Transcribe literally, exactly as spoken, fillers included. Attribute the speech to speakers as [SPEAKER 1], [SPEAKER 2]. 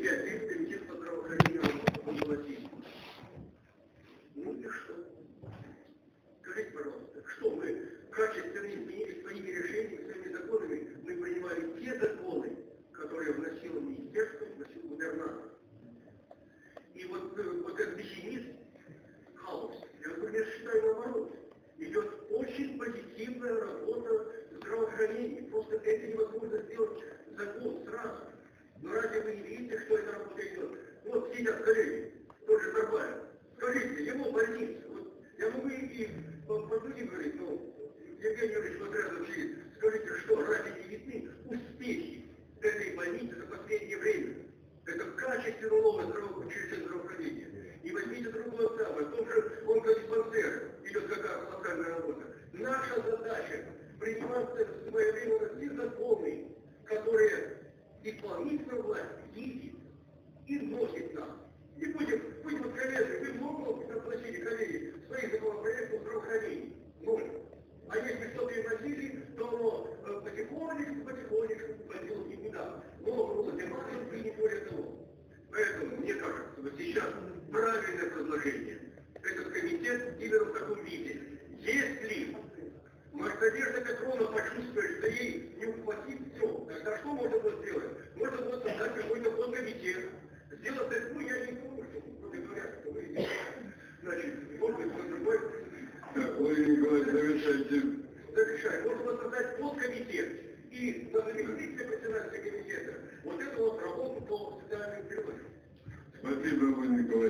[SPEAKER 1] инициатив комитет по здравоохранению согласился. Ну и что? Скажите, пожалуйста, что мы качественно изменили своими решениями, своими законами, мы принимали те законы, которые вносило министерство, вносил губернатор. И вот, вот этот пессимизм, хаос, я, например, считаю наоборот. Идет очень позитивная работа здравоохранения. Просто это невозможно сделать за год сразу. Но разве вы не видите, что эта работа идет? Вот сидят коллеги, тот же Карбаев. Скажите, ему больница. Вот я могу и по, по другим говорить, ну, Евгений Юрьевич вот рядом сидит. Скажите, что разве не видны успехи этой больницы за последнее время? Это качественно новое здравоохранение здравоохранения. И возьмите другое самое, в том же онкодиспансере идет какая колоссальная работа. Наша задача принимать в свое время те законы, которые исполнительная власть видит и вносит нам. И будем, будем откровенны, вы много приносили, коллеги, своих законопроектов здравоохранения. Ноль. А если что-то и вносили, то оно потихонечку, потихонечку пойдет никуда. Много было демагов и не более того. Поэтому, мне кажется, вот сейчас правильное предложение. Этот комитет именно в таком виде. Если Надежда Петровна почувствует, что ей не ухватит все, тогда что можно было сделать? Можно было создать какой-то подкомитет. Сделать это, ну, я не думаю, что, кроме говоря, что вы значит, может быть, кто другой.
[SPEAKER 2] Владимир Николаевич, завершайте.
[SPEAKER 1] Завершай. Можно было создать подкомитет. И на заместителя председателя комитета вот эту вот работу по социальным переводам.
[SPEAKER 2] Спасибо, Владимир Николаевич.